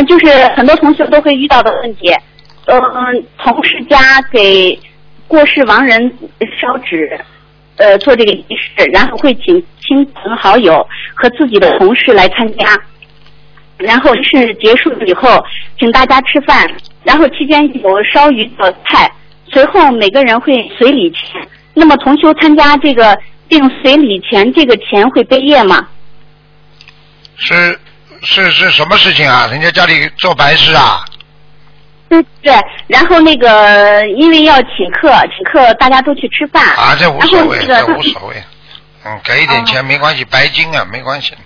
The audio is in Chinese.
就是很多同学都会遇到的问题。同事家给过世亡人烧纸，做这个仪式，然后会请亲朋好友和自己的同事来参加，然后仪式结束以后，请大家吃饭，然后期间有烧鱼的菜，随后每个人会随礼钱。那么同修参加这个并随礼钱，这个钱会背业吗？ 是什么事情啊？人家家里做白事啊？ 对，然后那个因为要请客，大家都去吃饭啊，这无所谓， 这个这无所谓。给一点钱没关系，白金啊，没关系。